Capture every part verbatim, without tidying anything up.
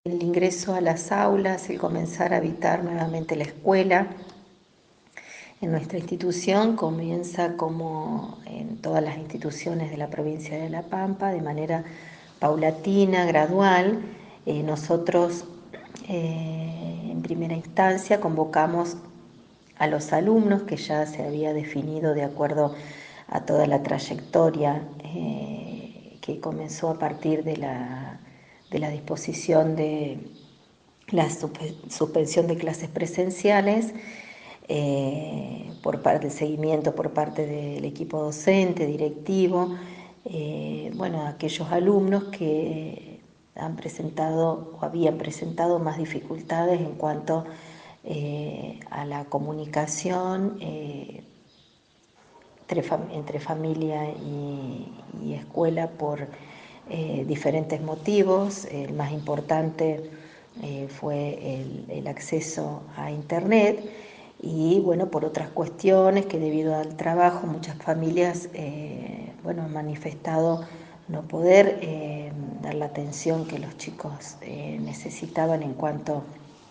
El ingreso a las aulas, el comenzar a habitar nuevamente la escuela en nuestra institución comienza, como en todas las instituciones de la provincia de La Pampa, de manera paulatina, gradual. Eh, nosotros eh, en primera instancia convocamos a los alumnos, que ya se había definido de acuerdo a toda la trayectoria eh, que comenzó a partir de la, de la disposición de la suspensión de clases presenciales, eh, por parte del seguimiento por parte del equipo docente, directivo, eh, bueno, aquellos alumnos que han presentado o habían presentado más dificultades en cuanto eh, a la comunicación eh, entre, fam entre, familia y, y escuela por eh, diferentes motivos. El más importante eh, fue el, el acceso a Internet y, bueno, por otras cuestiones que debido al trabajo muchas familias eh, bueno, han manifestado no poder eh, dar la atención que los chicos eh, necesitaban en cuanto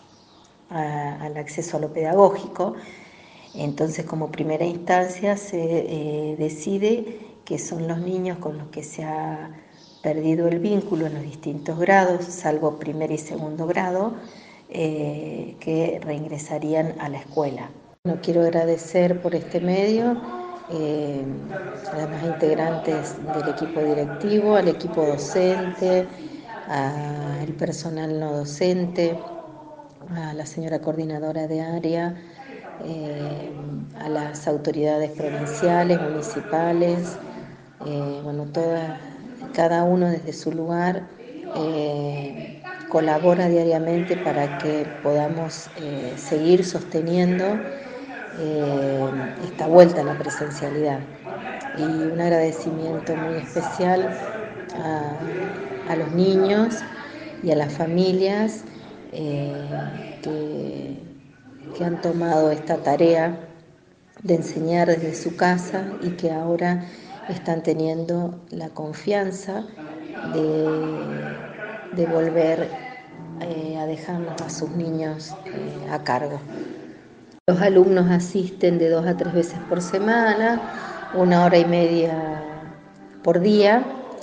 a, al acceso a lo pedagógico. Entonces, como primera instancia, se eh, decide que son los niños con los que se ha perdido el vínculo en los distintos grados, salvo primer y segundo grado, eh, que reingresarían a la escuela. Bueno, quiero agradecer por este medio eh, a las integrantes del equipo directivo, al equipo docente, al personal no docente, a la señora coordinadora de área, eh, a las autoridades provinciales, municipales, eh, bueno, toda, cada uno desde su lugar eh, colabora diariamente para que podamos eh, seguir sosteniendo eh, esta vuelta a la presencialidad. Y un agradecimiento muy especial a, a los niños y a las familias eh, que, que han tomado esta tarea de enseñar desde su casa y que ahora están teniendo la confianza de, de volver eh, a dejarnos a sus niños eh, a cargo. Los alumnos asisten de dos a tres veces por semana, una hora y media por día.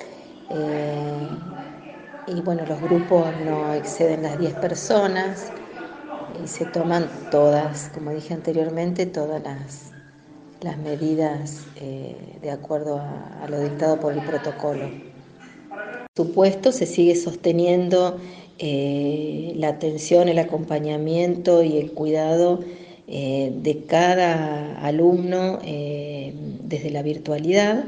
Eh, y bueno, los grupos no exceden las diez personas y se toman todas, como dije anteriormente, todas las, las medidas eh, de acuerdo a, a lo dictado por el protocolo. Por supuesto, se sigue sosteniendo eh, la atención, el acompañamiento y el cuidado eh, de cada alumno eh, desde la virtualidad.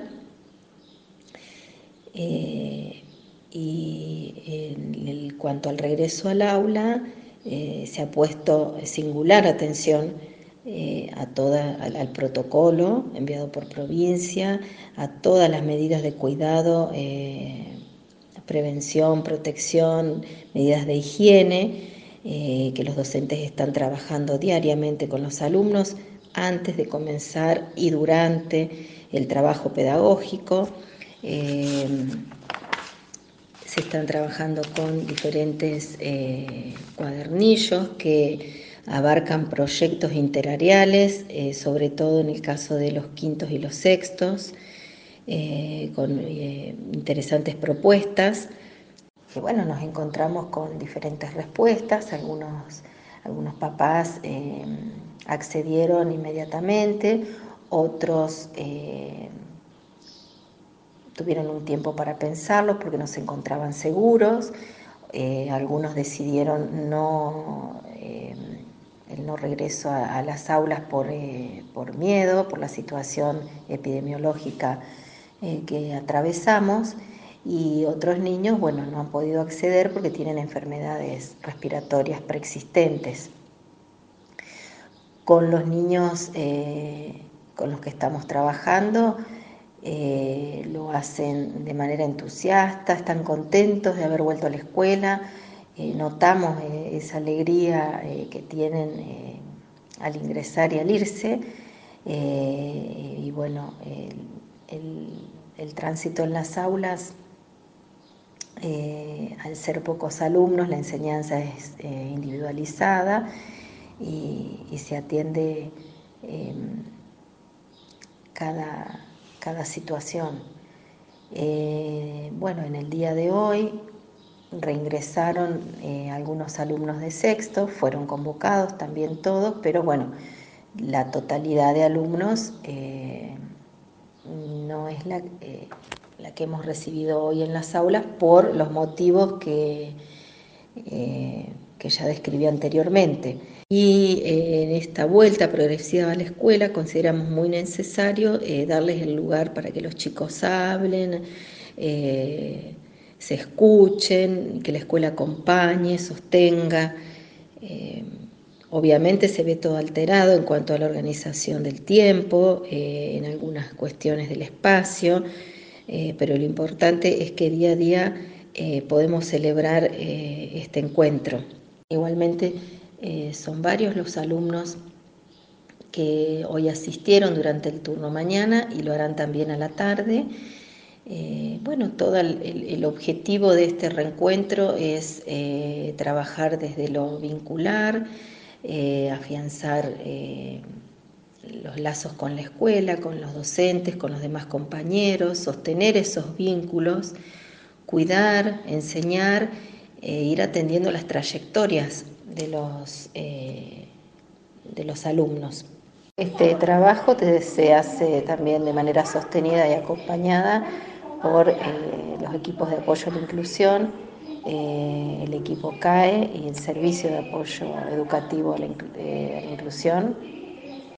Eh, y en el, cuanto al regreso al aula, eh, se ha puesto singular atención eh, a toda, al, al protocolo enviado por provincia, a todas las medidas de cuidado, eh, prevención, protección, medidas de higiene, eh, que los docentes están trabajando diariamente con los alumnos antes de comenzar y durante el trabajo pedagógico. Eh, se están trabajando con diferentes eh, cuadernillos que abarcan proyectos interareales, eh, sobre todo en el caso de los quintos y los sextos, eh, con eh, interesantes propuestas. Y bueno, nos encontramos con diferentes respuestas, algunos, algunos papás eh, accedieron inmediatamente, otros eh, tuvieron un tiempo para pensarlo porque no se encontraban seguros, eh, algunos decidieron no, eh, el no regreso a, a las aulas por, eh, por miedo, por la situación epidemiológica eh, que atravesamos, y otros niños, bueno, no han podido acceder porque tienen enfermedades respiratorias preexistentes. Con los niños eh, con los que estamos trabajando, eh, lo hacen de manera entusiasta, están contentos de haber vuelto a la escuela, eh, notamos eh, esa alegría eh, que tienen eh, al ingresar y al irse, eh, y bueno, el, el, el tránsito en las aulas Eh, al ser pocos alumnos, la enseñanza es eh, individualizada y, y se atiende eh, cada, cada situación. Eh, bueno, en el día de hoy reingresaron eh, algunos alumnos de sexto, fueron convocados también todos, pero bueno, la totalidad de alumnos eh, no es la, eh, la que hemos recibido hoy en las aulas por los motivos que, eh, que ya describí anteriormente. Y eh, en esta vuelta progresiva a la escuela consideramos muy necesario eh, darles el lugar para que los chicos hablen, eh, se escuchen, que la escuela acompañe, sostenga. Eh, obviamente se ve todo alterado en cuanto a la organización del tiempo, eh, en algunas cuestiones del espacio, eh, pero lo importante es que día a día eh, podemos celebrar eh, este encuentro. Igualmente eh, son varios los alumnos que hoy asistieron durante el turno mañana y lo harán también a la tarde. Eh, bueno, todo el, el, objetivo de este reencuentro es eh, trabajar desde lo vincular, eh, afianzar eh, los lazos con la escuela, con los docentes, con los demás compañeros, sostener esos vínculos, cuidar, enseñar, eh, ir atendiendo las trayectorias de los, eh, de los alumnos. Este trabajo se hace también de manera sostenida y acompañada por eh, los equipos de apoyo a la inclusión, eh, el equipo C A E y el Servicio de Apoyo Educativo a la, eh, a la Inclusión,